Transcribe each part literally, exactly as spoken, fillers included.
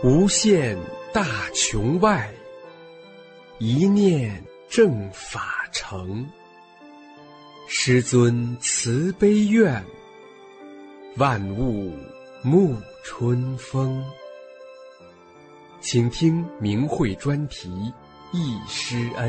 无限大穹外，一念正法成。师尊慈悲愿，万物沐春风。请听明慧专题《忆师恩》。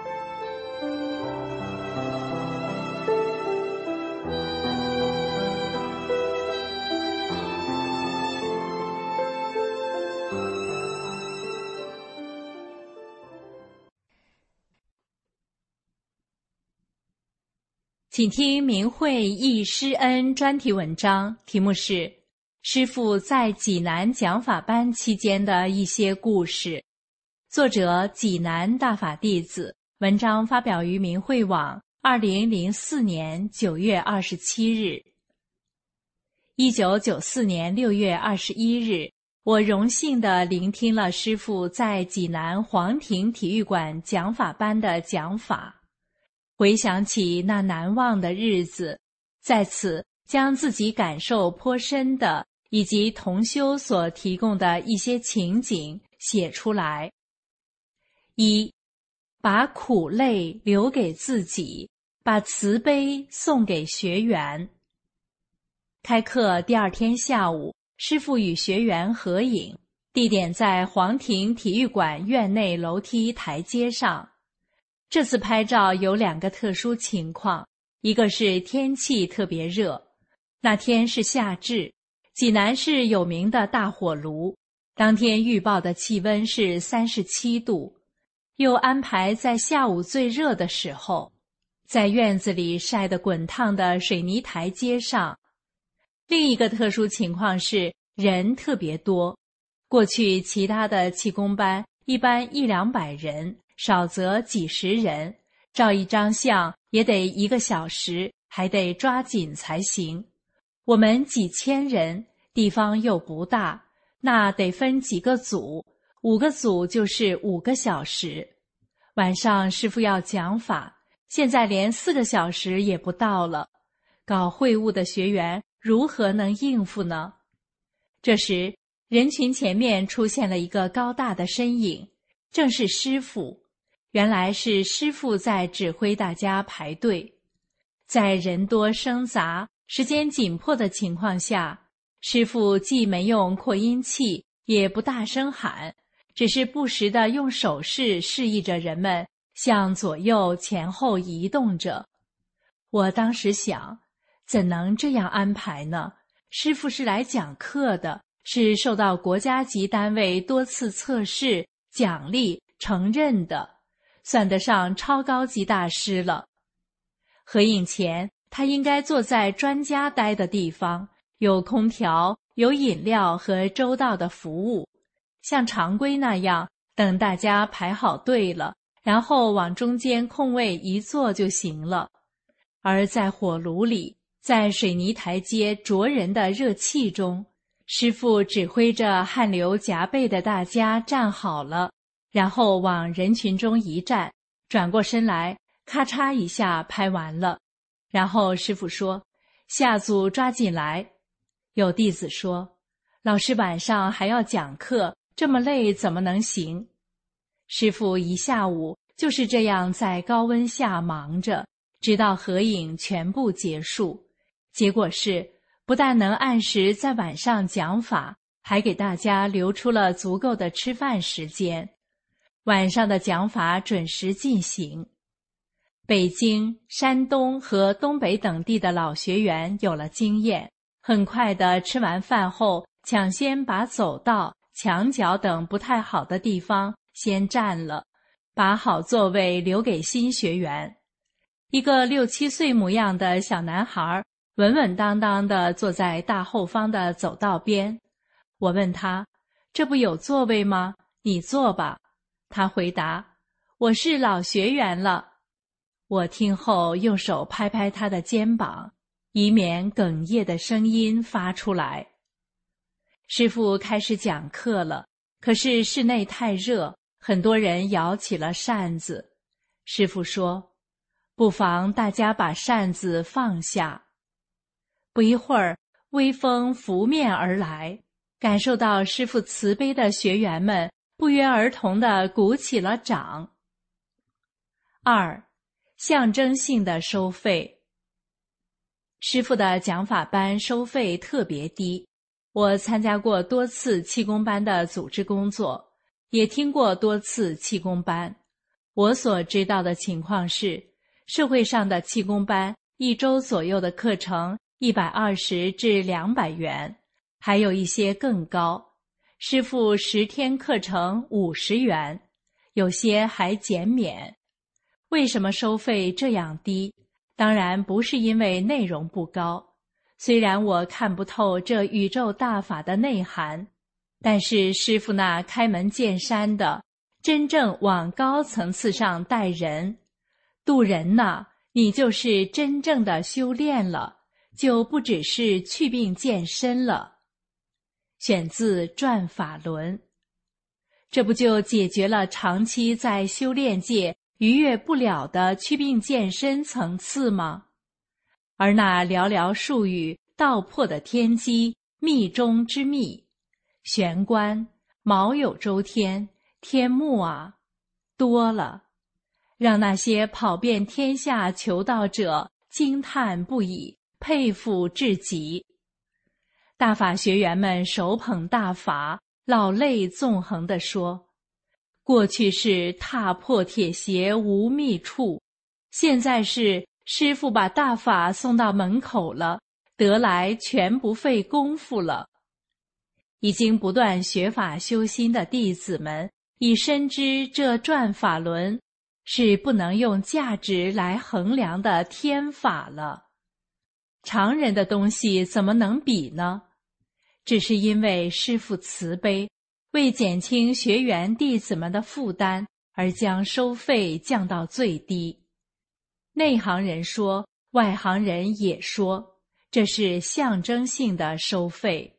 请听明慧忆师恩专题文章，题目是师父在济南讲法班期间的一些故事，作者济南大法弟子，文章发表于明慧网二零零四年九月二十七日。一九九四年六月二十一日，我荣幸地聆听了师父在济南黄庭体育馆讲法班的讲法。回想起那难忘的日子，在此将自己感受颇深的以及同修所提供的一些情景写出来。一，把苦累留给自己，把慈悲送给学员。开课第二天下午，师父与学员合影，地点在黄庭体育馆院内楼梯台阶上。这次拍照有两个特殊情况，一个是天气特别热，那天是夏至，济南是有名的大火炉，当天预报的气温是三十七度，又安排在下午最热的时候，在院子里晒得滚烫的水泥台阶上。另一个特殊情况是人特别多，过去其他的气功班一般一两百人，少则几十人，照一张相也得一个小时，还得抓紧才行。我们几千人，地方又不大，那得分几个组，五个组就是五个小时。晚上师父要讲法，现在连四个小时也不到了，搞会务的学员如何能应付呢？这时，人群前面出现了一个高大的身影，正是师父。原来是师父在指挥大家排队。在人多声杂、时间紧迫的情况下，师父既没用扩音器，也不大声喊，只是不时地用手势示意着人们向左右前后移动着。我当时想，怎能这样安排呢？师父是来讲课的，是受到国家级单位多次测试、奖励、承认的，算得上超高级大师了。合影前，他应该坐在专家待的地方，有空调，有饮料和周到的服务，像常规那样，等大家排好队了，然后往中间空位一坐就行了。而在火炉里，在水泥台阶灼人的热气中，师父指挥着汗流浃背的大家站好了，然后往人群中一站，转过身来，咔嚓一下拍完了。然后师父说，下组抓紧来。有弟子说，老师晚上还要讲课，这么累怎么能行？师父一下午就是这样在高温下忙着，直到合影全部结束。结果是，不但能按时在晚上讲法，还给大家留出了足够的吃饭时间。晚上的讲法准时进行。北京、山东和东北等地的老学员有了经验，很快地吃完饭后，抢先把走道、墙角等不太好的地方先占了，把好座位留给新学员。一个六七岁模样的小男孩稳稳当当地坐在大后方的走道边。我问他，这不有座位吗？你坐吧。他回答，我是老学员了。我听后用手拍拍他的肩膀，以免哽咽的声音发出来。师父开始讲课了，可是室内太热，很多人摇起了扇子。师父说，不妨大家把扇子放下。不一会儿，微风拂面而来， 感受到师父慈悲的学员们不约而同地鼓起了掌。二、象征性的收费。师父的讲法班收费特别低，我参加过多次气功班的组织工作，也听过多次气功班。我所知道的情况是，社会上的气功班一周左右的课程一百二十至两百元，还有一些更高。师父十天课程五十元，有些还减免。为什么收费这样低？当然不是因为内容不高，虽然我看不透这宇宙大法的内涵，但是师父那开门见山的，真正往高层次上带人，渡人呐，你就是真正的修炼了，就不只是祛病健身了。选自《转法轮》，这不就解决了长期在修炼界逾越不了的祛病健身层次吗？而那寥寥数语道破的天机，密中之密，玄关、卯酉周天、天目啊，多了，让那些跑遍天下求道者惊叹不已，佩服至极。大法学员们手捧大法，老泪纵横地说，过去是踏破铁鞋无觅处，现在是师父把大法送到门口了，得来全不费功夫了。已经不断学法修心的弟子们已深知这转法轮是不能用价值来衡量的天法了，常人的东西怎么能比呢？只是因为师父慈悲，为减轻学员弟子们的负担，而将收费降到最低。内行人说，外行人也说，这是象征性的收费。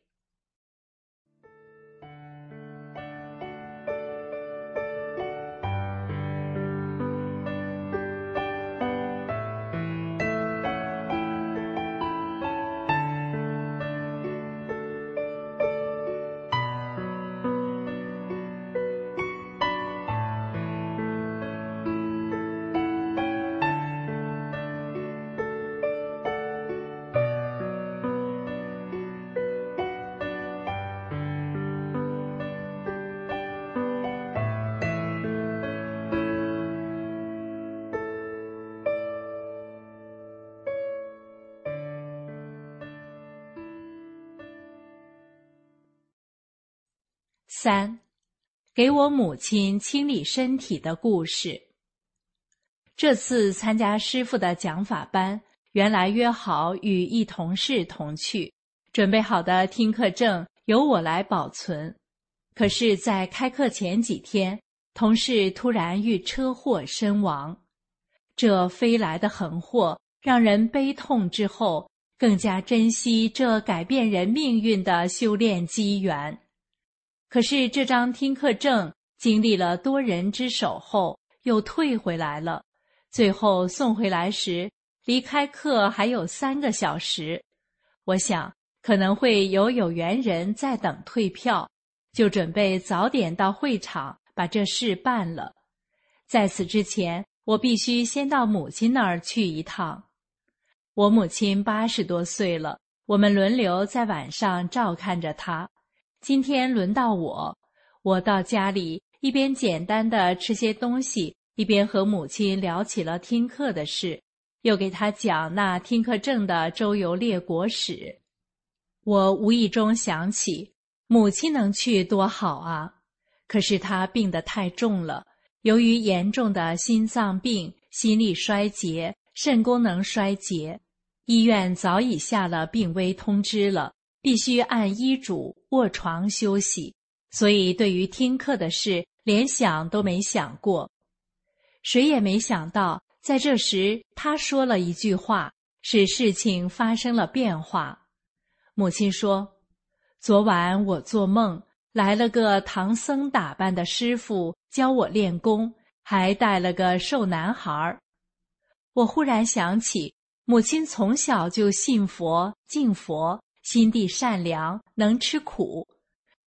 三、给我母亲清理身体的故事。这次参加师父的讲法班，原来约好与一同事同去，准备好的听课证由我来保存。可是在开课前几天，同事突然遇车祸身亡。这飞来的横祸让人悲痛之后，更加珍惜这改变人命运的修炼机缘。可是这张听课证经历了多人之手后又退回来了，最后送回来时离开课还有三个小时。我想可能会有有缘人在等退票，就准备早点到会场把这事办了。在此之前，我必须先到母亲那儿去一趟。我母亲八十多岁了，我们轮流在晚上照看着她。今天轮到我，我到家里一边简单的吃些东西，一边和母亲聊起了听课的事，又给她讲那听课证的周游列国史。我无意中想起，母亲能去多好啊！可是她病得太重了，由于严重的心脏病、心力衰竭、肾功能衰竭，医院早已下了病危通知了，必须按医嘱卧床休息，所以对于听课的事连想都没想过。谁也没想到，在这时他说了一句话，使事情发生了变化。母亲说，昨晚我做梦，来了个唐僧打扮的师傅教我练功，还带了个瘦男孩。我忽然想起，母亲从小就信佛、敬佛，心地善良，能吃苦，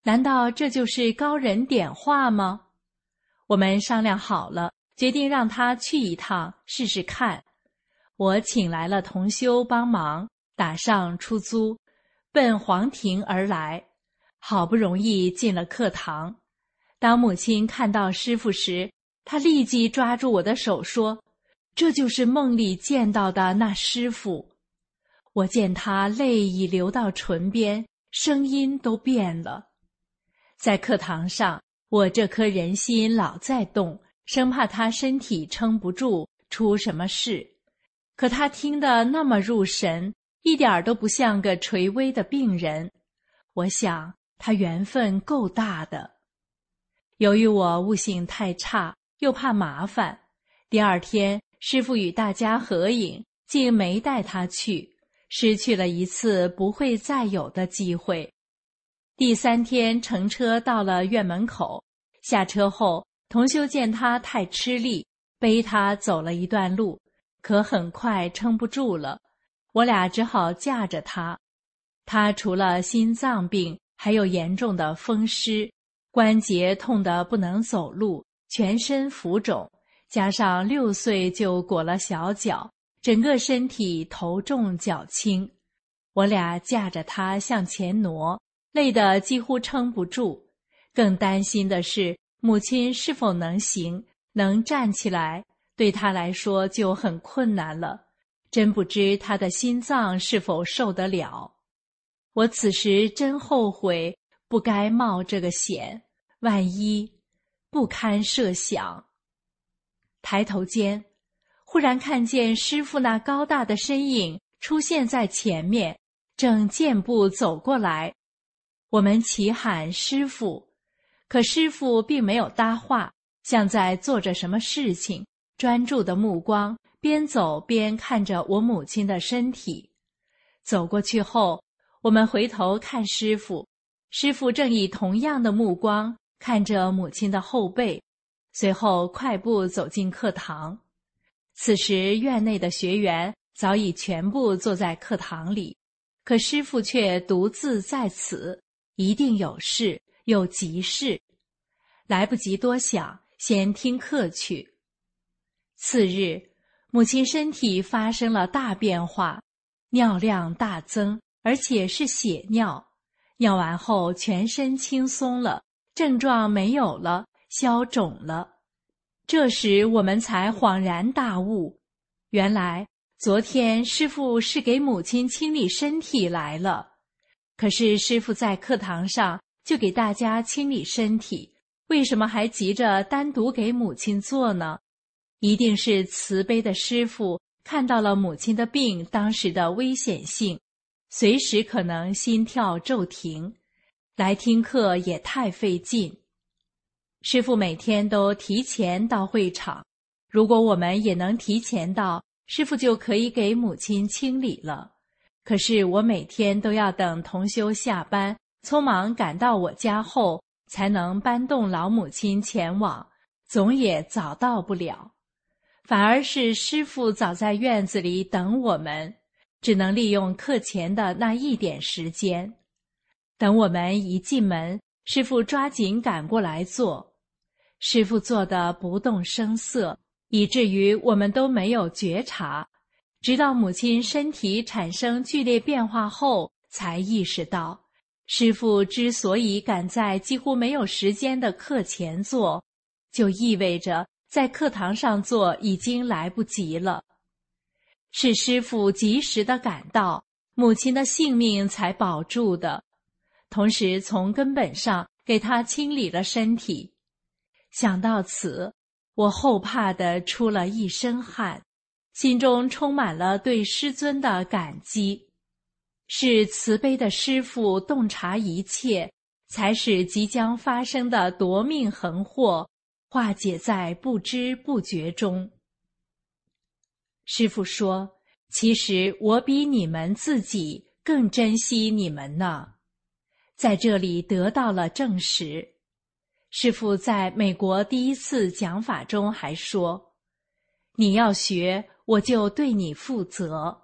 难道这就是高人点化吗？我们商量好了，决定让他去一趟试试看。我请来了同修帮忙，打上出租，奔黄庭而来。好不容易进了课堂，当母亲看到师父时，她立即抓住我的手说：“这就是梦里见到的那师父。”我见他泪已流到唇边，声音都变了。在课堂上，我这颗人心老在动，生怕他身体撑不住，出什么事。可他听得那么入神，一点儿都不像个垂危的病人。我想他缘分够大的。由于我悟性太差，又怕麻烦，第二天师父与大家合影，竟没带他去，失去了一次不会再有的机会。第三天乘车到了院门口，下车后，同修见他太吃力，背他走了一段路，可很快撑不住了，我俩只好架着他。他除了心脏病，还有严重的风湿，关节痛得不能走路，全身浮肿，加上六岁就裹了小脚，整个身体头重脚轻。我俩架着他向前挪，累得几乎撑不住。更担心的是母亲是否能行，能站起来，对他来说就很困难了。真不知他的心脏是否受得了。我此时真后悔不该冒这个险，万一不堪设想。抬头间，忽然看见师父那高大的身影出现在前面，正健步走过来。我们齐喊师父，可师父并没有搭话，像在做着什么事情，专注的目光边走边看着我母亲的身体。走过去后，我们回头看师父，师父正以同样的目光看着母亲的后背，随后快步走进课堂。此时院内的学员早已全部坐在课堂里，可师父却独自在此，一定有事，有急事。来不及多想，先听课去。次日，母亲身体发生了大变化，尿量大增，而且是血尿。尿完后全身轻松了，症状没有了，消肿了。这时我们才恍然大悟，原来昨天师父是给母亲清理身体来了。可是师父在课堂上就给大家清理身体，为什么还急着单独给母亲做呢？一定是慈悲的师父看到了母亲的病当时的危险性，随时可能心跳骤停，来听课也太费劲。师父每天都提前到会场，如果我们也能提前到，师父就可以给母亲清理了。可是我每天都要等同修下班，匆忙赶到我家后，才能搬动老母亲前往，总也早到不了。反而是师父早在院子里等我们，只能利用课前的那一点时间。等我们一进门，师父抓紧赶过来坐。师父坐得不动声色，以至于我们都没有觉察，直到母亲身体产生剧烈变化后，才意识到，师父之所以赶在几乎没有时间的课前做，就意味着在课堂上做已经来不及了。是师父及时的赶到，母亲的性命才保住的，同时从根本上给她清理了身体。想到此，我后怕地出了一身汗，心中充满了对师尊的感激。是慈悲的师父洞察一切，才使即将发生的夺命横祸化解在不知不觉中。师父说，其实我比你们自己更珍惜你们呢，在这里得到了证实。师父在美国第一次讲法中还说，你要学，我就对你负责。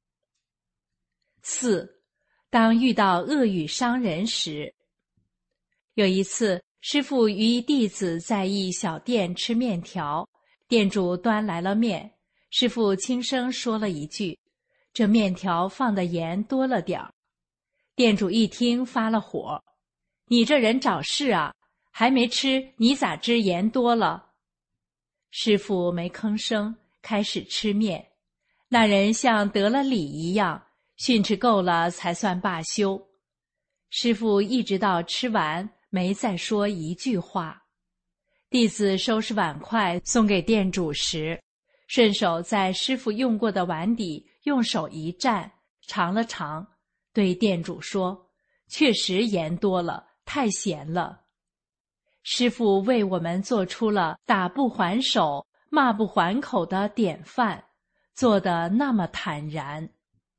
四，当遇到恶语伤人时， 有一次，师父与一弟子在一小店吃面条，店主端来了面，师父轻声说了一句：“这面条放的盐多了点儿。”店主一听发了火：“你这人找事啊！还没吃，你咋知盐多了？”师父没吭声，开始吃面。那人像得了理一样，训斥够了才算罢休。师父一直到吃完，没再说一句话。弟子收拾碗筷送给店主时，顺手在师父用过的碗底用手一蘸，尝了尝，对店主说：“确实盐多了，太咸了。”师父为我们做出了打不还手、骂不还口的典范，做得那么坦然。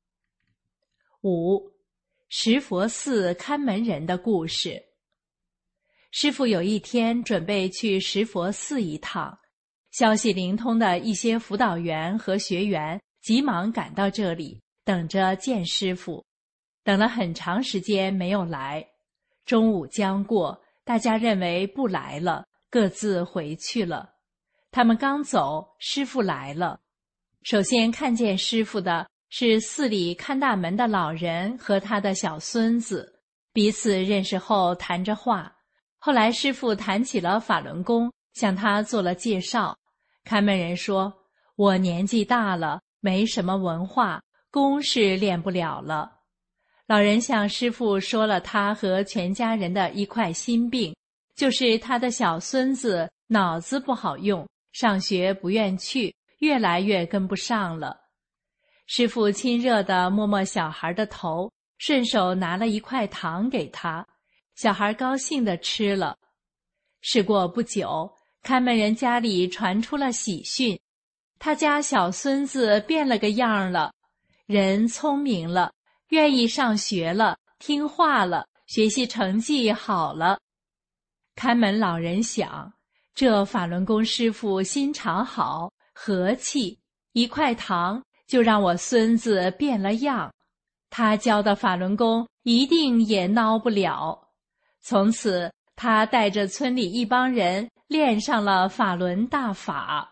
五、石佛寺看门人的故事。师父有一天准备去石佛寺一趟，消息灵通的一些辅导员和学员急忙赶到这里，等着见师父。等了很长时间没有来，中午将过，大家认为不来了，各自回去了。他们刚走，师父来了。首先看见师父的是寺里看大门的老人和他的小孙子，彼此认识后谈着话。后来师父谈起了法轮功，向他做了介绍。看门人说：“我年纪大了，没什么文化，功是练不了了。”老人向师父说了他和全家人的一块心病，就是他的小孙子脑子不好用，上学不愿去，越来越跟不上了。师父亲热地摸摸小孩的头，顺手拿了一块糖给他，小孩高兴地吃了。事过不久，看门人家里传出了喜讯，他家小孙子变了个样了，人聪明了，愿意上学了，听话了，学习成绩好了。看门老人想，这法轮功师父心肠好，和气，一块糖就让我孙子变了样，他教的法轮功一定也孬不了。从此他带着村里一帮人练上了法轮大法。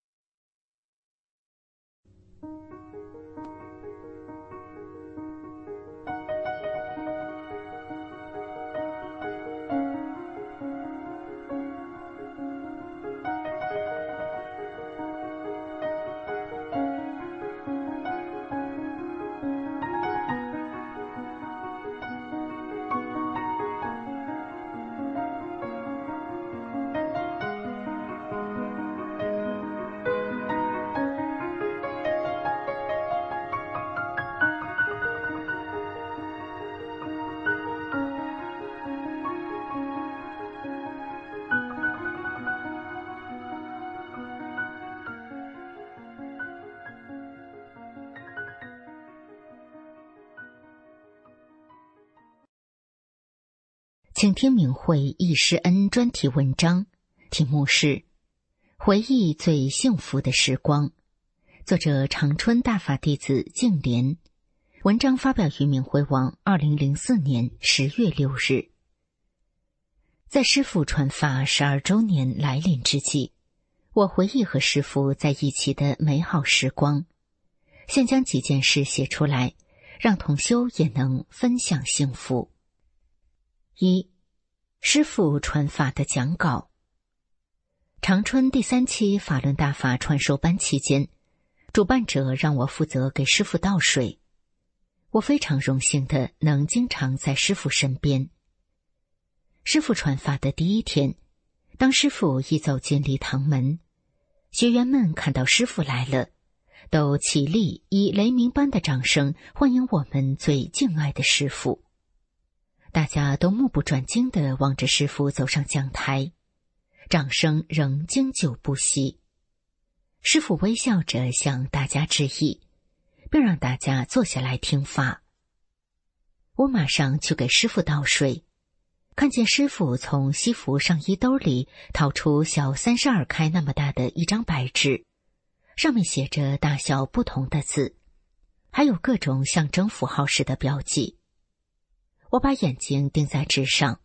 请听明慧易师恩专题文章，题目是《回忆最幸福的时光》，作者长春大法弟子净莲。文章发表于明慧网二零零四年十月六日。在师父传法十二周年来临之际，我回忆和师父在一起的美好时光，先将几件事写出来，让同修也能分享幸福。一、师父传法的讲稿。长春第三期法轮大法传授班期间，主办者让我负责给师父倒水。我非常荣幸的能经常在师父身边。师父传法的第一天，当师父一走进礼堂门，学员们看到师父来了，都起立以雷鸣般的掌声欢迎我们最敬爱的师父。大家都目不转睛地望着师父走上讲台，掌声仍经久不息。师父微笑着向大家致意，并让大家坐下来听法。我马上去给师父倒水，看见师父从西服上衣兜里掏出小三十二开那么大的一张白纸，上面写着大小不同的字，还有各种象征符号式的标记。我把眼睛盯在纸上，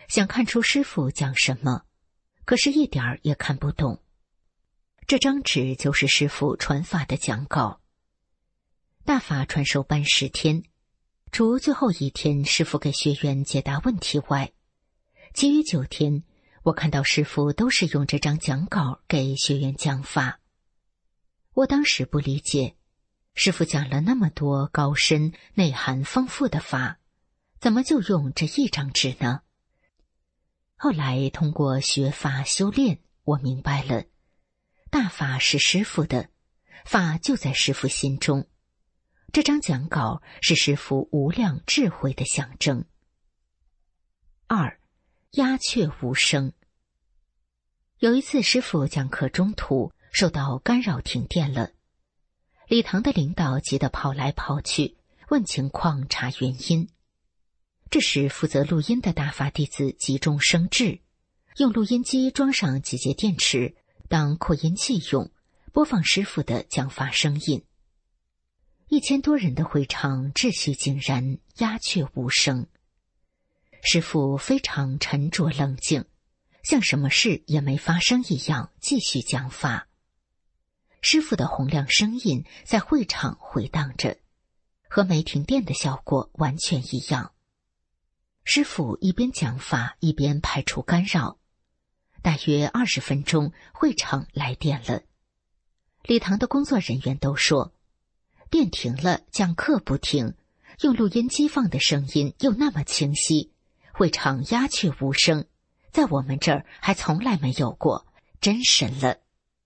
想看出师父讲什么，可是一点儿也看不懂。这张纸就是师父传法的讲稿。大法传授班十天，除最后一天师父给学员解答问题外，其余九天我看到师父都是用这张讲稿给学员讲法。我当时不理解，师父讲了那么多高深内涵丰富的法，怎么就用这一张纸呢？后来通过学法修炼，我明白了，大法是师父的，法就在师父心中。这张讲稿是师父无量智慧的象征。二，鸦雀无声。有一次师父讲课中途受到干扰停电了，礼堂的领导急得跑来跑去，问情况查原因。这时负责录音的大法弟子急中生智，用录音机装上几节电池当扩音器用，播放师父的讲法声音。一千多人的会场秩序井然，鸦雀无声。师父非常沉着冷静，像什么事也没发生一样继续讲法。师父的洪亮声音在会场回荡着，和没停电的效果完全一样。师父一边讲法一边排除干扰，大约二十分钟，会场来电了。礼堂的工作人员都说，电停了，讲课不停，用录音机放的声音又那么清晰，会场鸦雀无声，在我们这儿还从来没有过，真神了。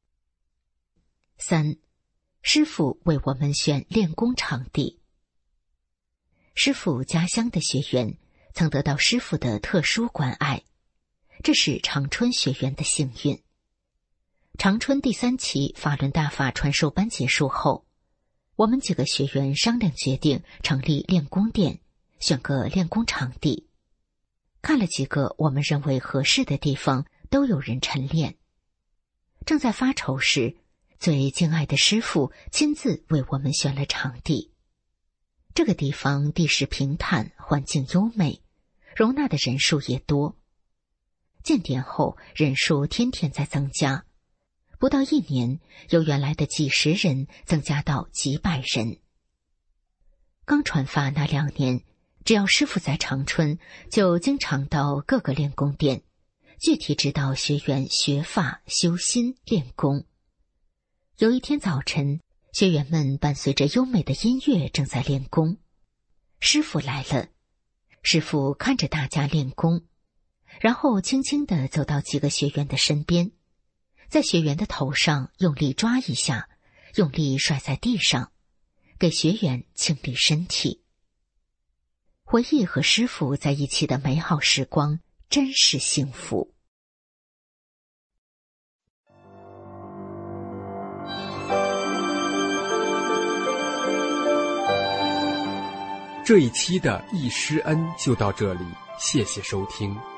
三，师父为我们选练功场地。师父家乡的学员曾得到师父的特殊关爱，这是长春学员的幸运。长春第三期法轮大法传授班结束后，我们几个学员商量决定成立练功店，选个练功场地。看了几个我们认为合适的地方，都有人晨练。正在发愁时，最敬爱的师父亲自为我们选了场地。这个地方地势平坦，环境优美，容纳的人数也多。建点后，人数天天在增加，不到一年，由原来的几十人增加到几百人。刚传法那两年，只要师父在长春，就经常到各个练功店，具体指导学员学法、修心、练功。有一天早晨，学员们伴随着优美的音乐正在练功，师父来了。师父看着大家练功，然后轻轻地走到几个学员的身边，在学员的头上用力抓一下，用力甩在地上，给学员清理身体。回忆和师父在一起的美好时光，真是幸福。 这一期的易师恩就到这里，谢谢收听。